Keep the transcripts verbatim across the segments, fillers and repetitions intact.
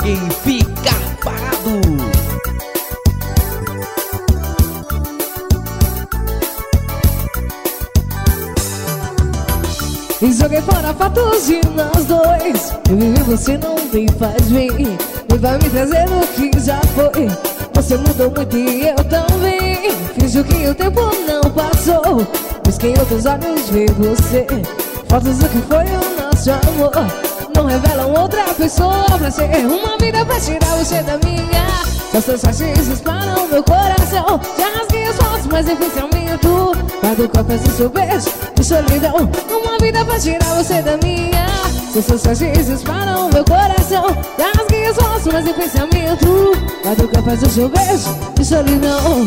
ninguém fica parado. E joguei fora fotos de nós dois. Eu vivi, você não me faz bem. E vai me trazer o que já foi. Você mudou muito e eu também. Finjo que o tempo não passou, mas que em outros olhos vê você. Fotos do que foi o nosso amor não revelam outra pessoa pra ser uma vida pra tirar você da minha. Só seus fascistas param meu coração. Já rasguei as fotos, mas enfim seu minto. Quando confesso o seu beijo de solidão, uma vida pra tirar você da minha. Só seus fascistas param meu coração. Já rasguei as fotos, mas enfim seu minto. Quando confesso o seu beijo de solidão.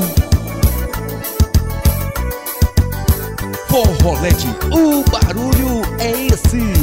Forrolete, o barulho é esse.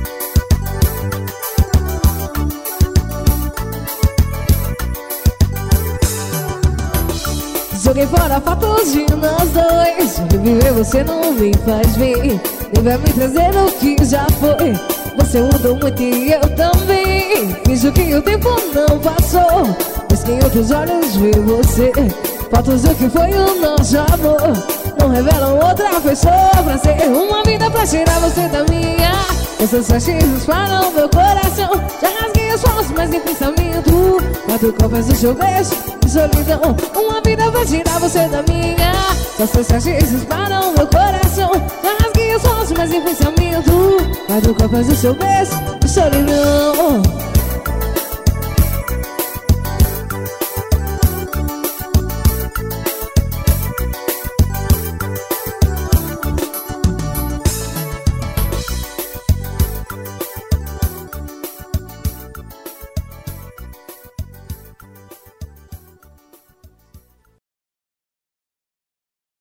Joguei fora fotos de nós dois. Reviver você não me faz bem. Nem vai me trazer o que já foi. Você mudou muito e eu também. Finjo que o tempo não passou, mas que em outros olhos vi você. Fotos do que foi o nosso amor não revelam outra pessoa pra ser uma vida pra tirar você da minha. Esses fascistas param meu coração. Já rasguei as fotos, mas nem pensamento. Quando confesso o seu beijo de solidão, uma vida pra tirar você da minha. Esses fascistas param meu coração. Já rasguei as fotos, mas nem pensamento. Quando confesso o seu beijo de solidão.